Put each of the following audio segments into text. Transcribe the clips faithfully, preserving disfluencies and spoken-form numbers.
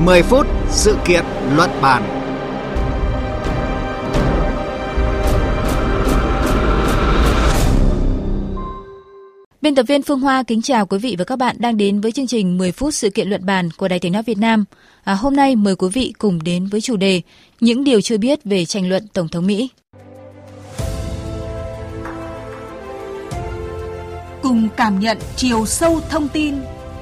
mười phút sự kiện luận bàn. Biên tập viên Phương Hoa kính chào quý vị và các bạn đang đến với chương trình mười phút sự kiện luận bàn của Đài Tiếng nói Việt Nam. À, hôm nay mời quý vị cùng đến với chủ đề những điều chưa biết về tranh luận Tổng thống Mỹ. Cùng cảm nhận chiều sâu thông tin.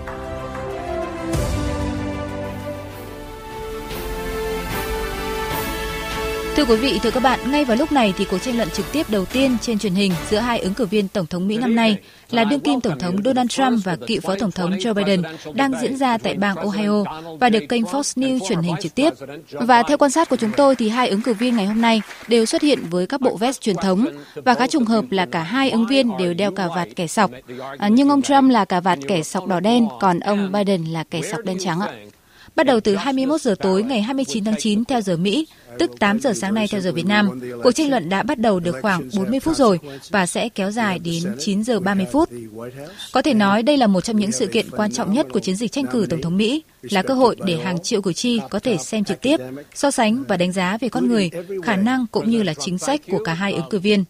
Thưa quý vị, thưa các bạn, ngay vào lúc này thì cuộc tranh luận trực tiếp đầu tiên trên truyền hình giữa hai ứng cử viên Tổng thống Mỹ năm nay là đương kim Tổng thống Donald Trump và cựu Phó Tổng thống Joe Biden đang diễn ra tại bang Ohio và được kênh Fox News truyền hình trực tiếp. Và theo quan sát của chúng tôi thì hai ứng cử viên ngày hôm nay đều xuất hiện với các bộ vest truyền thống và khá trùng hợp là cả hai ứng viên đều đeo cà vạt kẻ sọc. À, nhưng ông Trump là cà vạt kẻ sọc đỏ đen, còn ông Biden là kẻ sọc đen trắng ạ. Bắt đầu từ hai mươi mốt giờ tối ngày hai mươi chín tháng chín theo giờ Mỹ, tức tám giờ sáng nay theo giờ Việt Nam, cuộc tranh luận đã bắt đầu được khoảng bốn mươi phút rồi và sẽ kéo dài đến chín giờ ba mươi phút. Có thể nói đây là một trong những sự kiện quan trọng nhất của chiến dịch tranh cử Tổng thống Mỹ, là cơ hội để hàng triệu cử tri có thể xem trực tiếp, so sánh và đánh giá về con người, khả năng cũng như là chính sách của cả hai ứng cử viên.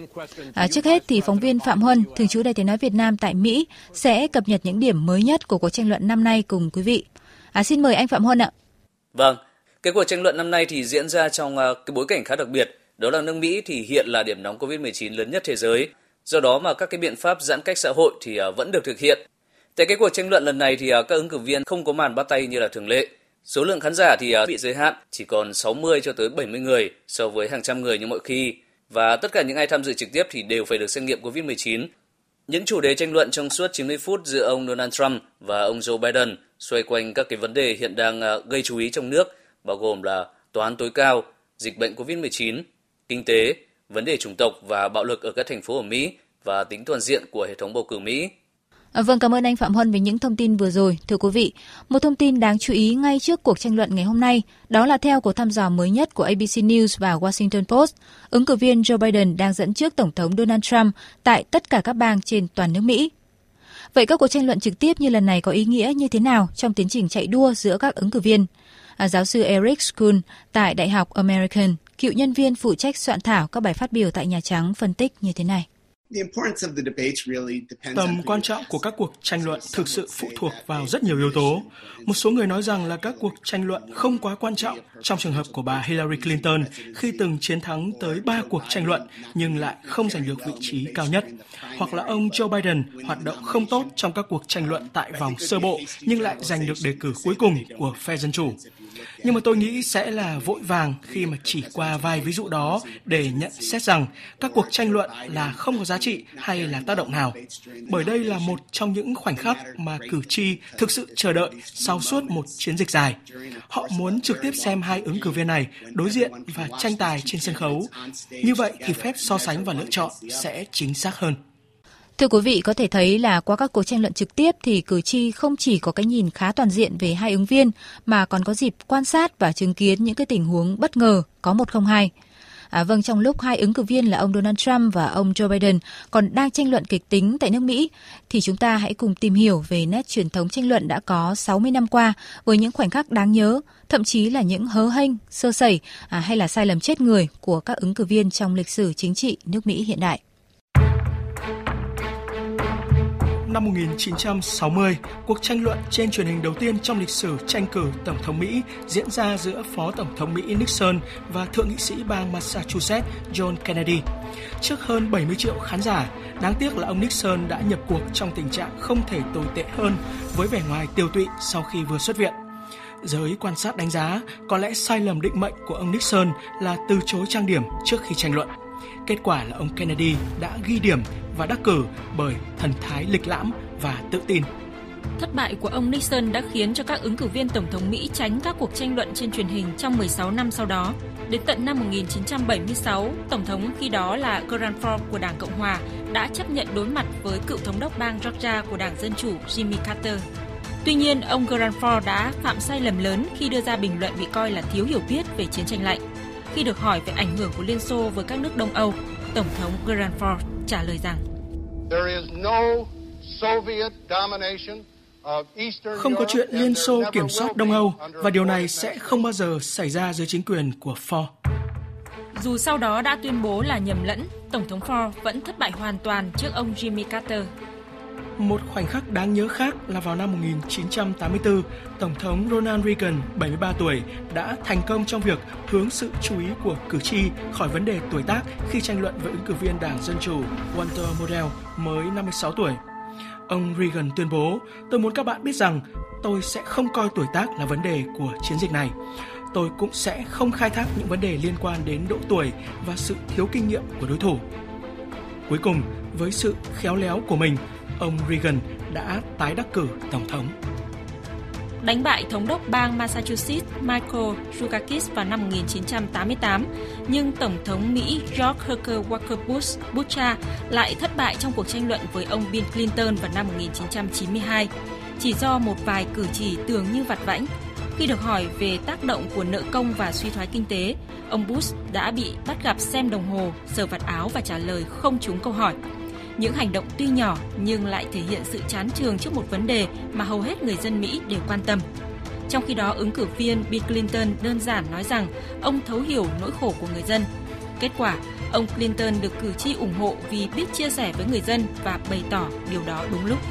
À, trước hết thì phóng viên Phạm Huân, thường trú Đài Tiếng nói Việt Nam tại Mỹ, sẽ cập nhật những điểm mới nhất của cuộc tranh luận năm nay cùng quý vị. À, xin mời anh Phạm Huân ạ. Vâng, cái cuộc tranh luận năm nay thì diễn ra trong uh, cái bối cảnh khá đặc biệt, đó là nước Mỹ thì hiện là điểm nóng covid mười chín lớn nhất thế giới. Do đó mà các cái biện pháp giãn cách xã hội thì uh, vẫn được thực hiện. Tại cái cuộc tranh luận lần này thì uh, các ứng cử viên không có màn bắt tay như là thường lệ. Số lượng khán giả thì uh, bị giới hạn chỉ còn sáu mươi cho tới bảy mươi người so với hàng trăm người như mọi khi. Và tất cả những ai tham dự trực tiếp thì đều phải được xét nghiệm covid mười chín. Những chủ đề tranh luận trong suốt chín mươi phút giữa ông Donald Trump và ông Joe Biden xoay quanh các cái vấn đề hiện đang gây chú ý trong nước, bao gồm là tòa án tối cao, dịch bệnh covid mười chín, kinh tế, vấn đề chủng tộc và bạo lực ở các thành phố ở Mỹ và tính toàn diện của hệ thống bầu cử Mỹ. À, vâng, cảm ơn anh Phạm Huân về những thông tin vừa rồi. Thưa quý vị, một thông tin đáng chú ý ngay trước cuộc tranh luận ngày hôm nay, đó là theo cuộc thăm dò mới nhất của a bê xê News và Washington Post, ứng cử viên Joe Biden đang dẫn trước Tổng thống Donald Trump tại tất cả các bang trên toàn nước Mỹ. Vậy các cuộc tranh luận trực tiếp như lần này có ý nghĩa như thế nào trong tiến trình chạy đua giữa các ứng cử viên? À, giáo sư Eric Schools tại Đại học American, cựu nhân viên phụ trách soạn thảo các bài phát biểu tại Nhà Trắng phân tích như thế này. Tầm quan trọng của các cuộc tranh luận thực sự phụ thuộc vào rất nhiều yếu tố. Một số người nói rằng là các cuộc tranh luận không quá quan trọng trong trường hợp của bà Hillary Clinton khi từng chiến thắng tới ba cuộc tranh luận nhưng lại không giành được vị trí cao nhất. Hoặc là ông Joe Biden hoạt động không tốt trong các cuộc tranh luận tại vòng sơ bộ nhưng lại giành được đề cử cuối cùng của phe Dân Chủ. Nhưng mà tôi nghĩ sẽ là vội vàng khi mà chỉ qua vài ví dụ đó để nhận xét rằng các cuộc tranh luận là không có giá trị hay là tác động nào. Bởi đây là một trong những khoảnh khắc mà cử tri thực sự chờ đợi sau suốt một chiến dịch dài. Họ muốn trực tiếp xem hai ứng cử viên này đối diện và tranh tài trên sân khấu. Như vậy thì phép so sánh và lựa chọn sẽ chính xác hơn. Thưa quý vị, có thể thấy là qua các cuộc tranh luận trực tiếp thì cử tri không chỉ có cái nhìn khá toàn diện về hai ứng viên mà còn có dịp quan sát và chứng kiến những cái tình huống bất ngờ có một không hai. À, vâng, trong lúc hai ứng cử viên là ông Donald Trump và ông Joe Biden còn đang tranh luận kịch tính tại nước Mỹ, thì chúng ta hãy cùng tìm hiểu về nét truyền thống tranh luận đã có sáu mươi năm qua với những khoảnh khắc đáng nhớ, thậm chí là những hớ hênh, sơ sẩy à, hay là sai lầm chết người của các ứng cử viên trong lịch sử chính trị nước Mỹ hiện đại. Năm một nghìn chín trăm sáu mươi, cuộc tranh luận trên truyền hình đầu tiên trong lịch sử tranh cử Tổng thống Mỹ diễn ra giữa Phó Tổng thống Mỹ Nixon và Thượng nghị sĩ bang Massachusetts John Kennedy. Trước hơn bảy mươi triệu khán giả, đáng tiếc là ông Nixon đã nhập cuộc trong tình trạng không thể tồi tệ hơn với vẻ ngoài tiều tụy sau khi vừa xuất viện. Giới quan sát đánh giá có lẽ sai lầm định mệnh của ông Nixon là từ chối trang điểm trước khi tranh luận. Kết quả là ông Kennedy đã ghi điểm và đắc cử bởi thần thái lịch lãm và tự tin. Thất bại của ông Nixon đã khiến cho các ứng cử viên Tổng thống Mỹ tránh các cuộc tranh luận trên truyền hình trong mười sáu năm sau đó. Đến tận năm một nghìn chín trăm bảy mươi sáu, Tổng thống khi đó là Gerald Ford của Đảng Cộng Hòa đã chấp nhận đối mặt với cựu thống đốc bang Georgia của Đảng Dân Chủ Jimmy Carter. Tuy nhiên, ông Gerald Ford đã phạm sai lầm lớn khi đưa ra bình luận bị coi là thiếu hiểu biết về chiến tranh lạnh. Khi được hỏi về ảnh hưởng của Liên Xô với các nước Đông Âu, Tổng thống Gerald Ford trả lời rằng Không có chuyện Liên Xô kiểm soát Đông Âu và điều này sẽ không bao giờ xảy ra dưới chính quyền của Ford. Dù sau đó đã tuyên bố là nhầm lẫn, Tổng thống Ford vẫn thất bại hoàn toàn trước ông Jimmy Carter. Một khoảnh khắc đáng nhớ khác là vào năm một nghìn chín trăm tám mươi tư, Tổng thống Ronald Reagan, bảy mươi ba tuổi, đã thành công trong việc hướng sự chú ý của cử tri khỏi vấn đề tuổi tác khi tranh luận với ứng cử viên Đảng Dân Chủ Walter Mondale, mới năm mươi sáu tuổi. Ông Reagan tuyên bố, tôi muốn các bạn biết rằng tôi sẽ không coi tuổi tác là vấn đề của chiến dịch này. Tôi cũng sẽ không khai thác những vấn đề liên quan đến độ tuổi và sự thiếu kinh nghiệm của đối thủ. Cuối cùng, với sự khéo léo của mình, ông Reagan đã tái đắc cử tổng thống. Đánh bại thống đốc bang Massachusetts Michael Dukakis vào năm một nghìn chín trăm tám mươi tám, nhưng Tổng thống Mỹ George Herbert Walker Bush Bucha lại thất bại trong cuộc tranh luận với ông Bill Clinton vào năm một nghìn chín trăm chín mươi hai, chỉ do một vài cử chỉ tưởng như vặt vãnh. Khi được hỏi về tác động của nợ công và suy thoái kinh tế, ông Bush đã bị bắt gặp xem đồng hồ, sờ vạt áo và trả lời không trúng câu hỏi. Những hành động tuy nhỏ nhưng lại thể hiện sự chán chường trước một vấn đề mà hầu hết người dân Mỹ đều quan tâm. Trong khi đó, ứng cử viên Bill Clinton đơn giản nói rằng ông thấu hiểu nỗi khổ của người dân. Kết quả, ông Clinton được cử tri ủng hộ vì biết chia sẻ với người dân và bày tỏ điều đó đúng lúc.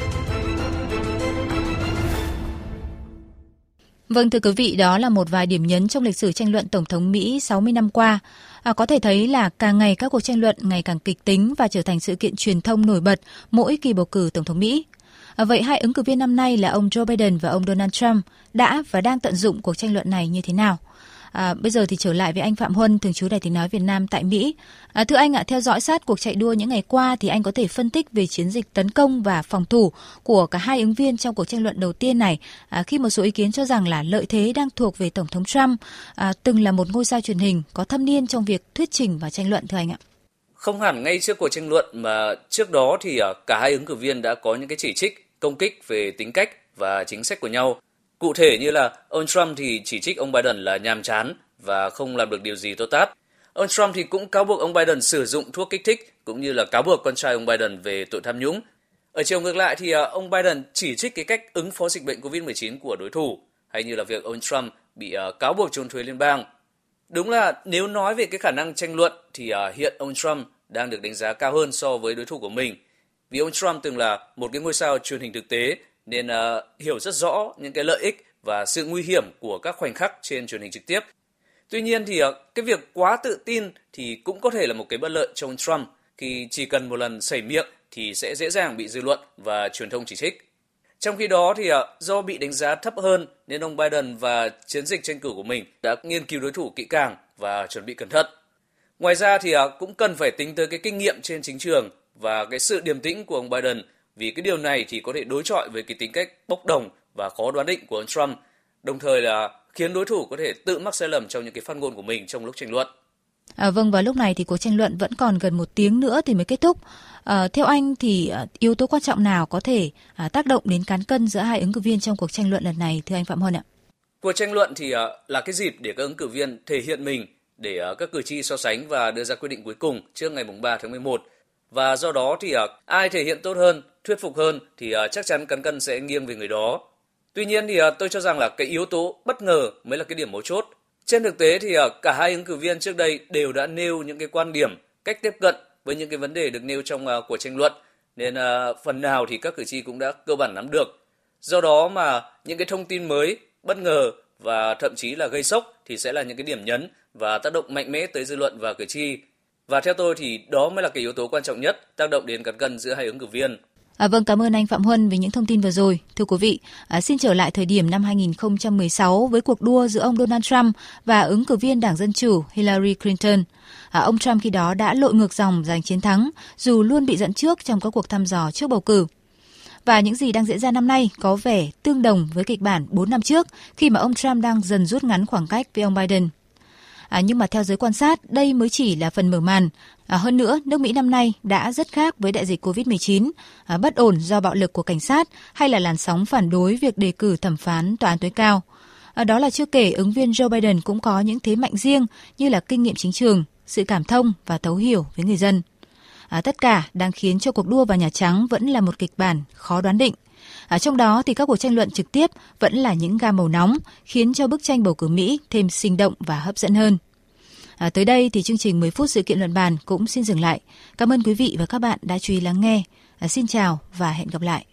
Vâng, thưa quý vị, đó là một vài điểm nhấn trong lịch sử tranh luận Tổng thống Mỹ sáu mươi năm qua. À, có thể thấy là càng ngày các cuộc tranh luận ngày càng kịch tính và trở thành sự kiện truyền thông nổi bật mỗi kỳ bầu cử Tổng thống Mỹ. À, vậy hai ứng cử viên năm nay là ông Joe Biden và ông Donald Trump đã và đang tận dụng cuộc tranh luận này như thế nào? À, bây giờ thì trở lại với anh Phạm Huân, thường trú Đài Tiếng nói Việt Nam tại Mỹ. À, thưa anh ạ, à, theo dõi sát cuộc chạy đua những ngày qua thì anh có thể phân tích về chiến dịch tấn công và phòng thủ của cả hai ứng viên trong cuộc tranh luận đầu tiên này, à, khi một số ý kiến cho rằng là lợi thế đang thuộc về Tổng thống Trump, à, từng là một ngôi sao truyền hình có thâm niên trong việc thuyết trình và tranh luận, thưa anh ạ. Không hẳn ngay trước cuộc tranh luận mà trước đó thì cả hai ứng cử viên đã có những cái chỉ trích, công kích về tính cách và chính sách của nhau. Cụ thể như là ông Trump thì chỉ trích ông Biden là nhàm chán và không làm được điều gì tốt tát. Ông Trump thì cũng cáo buộc ông Biden sử dụng thuốc kích thích, cũng như là cáo buộc con trai ông Biden về tội tham nhũng. Ở chiều ngược lại thì ông Biden chỉ trích cái cách ứng phó dịch bệnh covid mười chín của đối thủ, hay như là việc ông Trump bị cáo buộc trốn thuế liên bang. Đúng là nếu nói về cái khả năng tranh luận thì hiện ông Trump đang được đánh giá cao hơn so với đối thủ của mình. Vì ông Trump từng là một cái ngôi sao truyền hình thực tế nên uh, hiểu rất rõ những cái lợi ích và sự nguy hiểm của các khoảnh khắc trên truyền hình trực tiếp. Tuy nhiên thì uh, cái việc quá tự tin thì cũng có thể là một cái bất lợi cho ông Trump, khi chỉ cần một lần sẩy miệng thì sẽ dễ dàng bị dư luận và truyền thông chỉ trích. Trong khi đó thì uh, do bị đánh giá thấp hơn nên ông Biden và chiến dịch tranh cử của mình đã nghiên cứu đối thủ kỹ càng và chuẩn bị cẩn thận. Ngoài ra thì uh, cũng cần phải tính tới cái kinh nghiệm trên chính trường và cái sự điềm tĩnh của ông Biden, vì cái điều này thì có thể đối chọi với cái tính cách bốc đồng và khó đoán định của ông Trump, đồng thời là khiến đối thủ có thể tự mắc sai lầm trong những cái phát ngôn của mình trong lúc tranh luận. À, vâng, và lúc này thì cuộc tranh luận vẫn còn gần một tiếng nữa thì mới kết thúc. À, theo anh thì à, yếu tố quan trọng nào có thể à, tác động đến cán cân giữa hai ứng cử viên trong cuộc tranh luận lần này, thưa anh Phạm Huân ạ? Cuộc tranh luận thì à, là cái dịp để các ứng cử viên thể hiện mình, để à, các cử tri so sánh và đưa ra quyết định cuối cùng trước ngày ba tháng mười một. Và do đó thì à, ai thể hiện tốt hơn, thuyết phục hơn thì à, chắc chắn cán cân sẽ nghiêng về người đó. Tuy nhiên thì à, tôi cho rằng là cái yếu tố bất ngờ mới là cái điểm mấu chốt. Trên thực tế thì à, cả hai ứng cử viên trước đây đều đã nêu những cái quan điểm, cách tiếp cận với những cái vấn đề được nêu trong à, cuộc tranh luận, nên à, phần nào thì các cử tri cũng đã cơ bản nắm được. Do đó mà những cái thông tin mới, bất ngờ và thậm chí là gây sốc thì sẽ là những cái điểm nhấn và tác động mạnh mẽ tới dư luận và cử tri. Và theo tôi thì đó mới là cái yếu tố quan trọng nhất tác động đến cán cân giữa hai ứng cử viên. À, vâng, cảm ơn anh Phạm Huân vì những thông tin vừa rồi. Thưa quý vị, à, xin trở lại thời điểm năm hai nghìn không trăm mười sáu với cuộc đua giữa ông Donald Trump và ứng cử viên Đảng Dân Chủ Hillary Clinton. À, ông Trump khi đó đã lội ngược dòng giành chiến thắng, dù luôn bị dẫn trước trong các cuộc thăm dò trước bầu cử. Và những gì đang diễn ra năm nay có vẻ tương đồng với kịch bản bốn năm trước, khi mà ông Trump đang dần rút ngắn khoảng cách với ông Biden. À, nhưng mà theo giới quan sát, đây mới chỉ là phần mở màn. À, hơn nữa, nước Mỹ năm nay đã rất khác với đại dịch covid mười chín, à, bất ổn do bạo lực của cảnh sát hay là làn sóng phản đối việc đề cử thẩm phán tòa án tối cao. À, đó là chưa kể ứng viên Joe Biden cũng có những thế mạnh riêng như là kinh nghiệm chính trường, sự cảm thông và thấu hiểu với người dân. À, tất cả đang khiến cho cuộc đua vào Nhà Trắng vẫn là một kịch bản khó đoán định. À, trong đó thì các cuộc tranh luận trực tiếp vẫn là những gam màu nóng, khiến cho bức tranh bầu cử Mỹ thêm sinh động và hấp dẫn hơn. À, tới đây thì chương trình mười phút sự kiện luận bàn cũng xin dừng lại. Cảm ơn quý vị và các bạn đã chú ý lắng nghe. À, xin chào và hẹn gặp lại.